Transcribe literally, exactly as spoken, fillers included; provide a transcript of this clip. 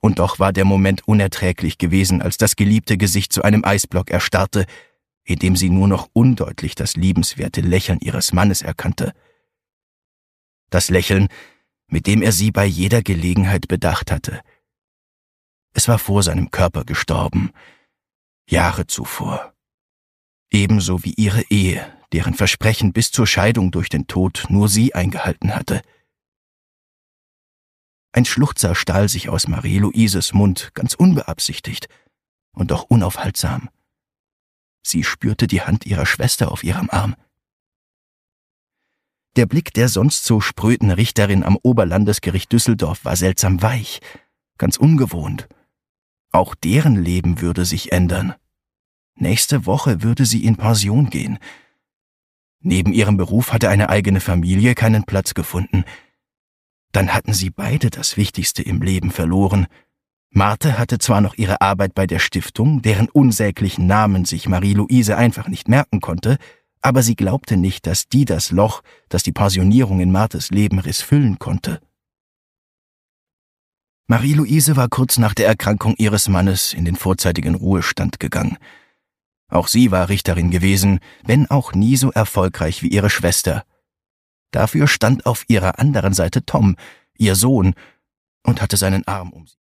Und doch war der Moment unerträglich gewesen, als das geliebte Gesicht zu einem Eisblock erstarrte, in dem sie nur noch undeutlich das liebenswerte Lächeln ihres Mannes erkannte. Das Lächeln, mit dem er sie bei jeder Gelegenheit bedacht hatte. Es war vor seinem Körper gestorben, Jahre zuvor. Ebenso wie ihre Ehe, deren Versprechen bis zur Scheidung durch den Tod nur sie eingehalten hatte. Ein Schluchzer stahl sich aus Marie-Louises Mund, ganz unbeabsichtigt und doch unaufhaltsam. Sie spürte die Hand ihrer Schwester auf ihrem Arm. Der Blick der sonst so spröden Richterin am Oberlandesgericht Düsseldorf war seltsam weich, ganz ungewohnt. Auch deren Leben würde sich ändern. Nächste Woche würde sie in Pension gehen. Neben ihrem Beruf hatte eine eigene Familie keinen Platz gefunden. Dann hatten sie beide das Wichtigste im Leben verloren. Marthe hatte zwar noch ihre Arbeit bei der Stiftung, deren unsäglichen Namen sich Marie-Louise einfach nicht merken konnte, aber sie glaubte nicht, dass die das Loch, das die Pensionierung in Marthes Leben riss, füllen konnte. Marie-Louise war kurz nach der Erkrankung ihres Mannes in den vorzeitigen Ruhestand gegangen. Auch sie war Richterin gewesen, wenn auch nie so erfolgreich wie ihre Schwester. Dafür stand auf ihrer anderen Seite Tom, ihr Sohn, und hatte seinen Arm um sie.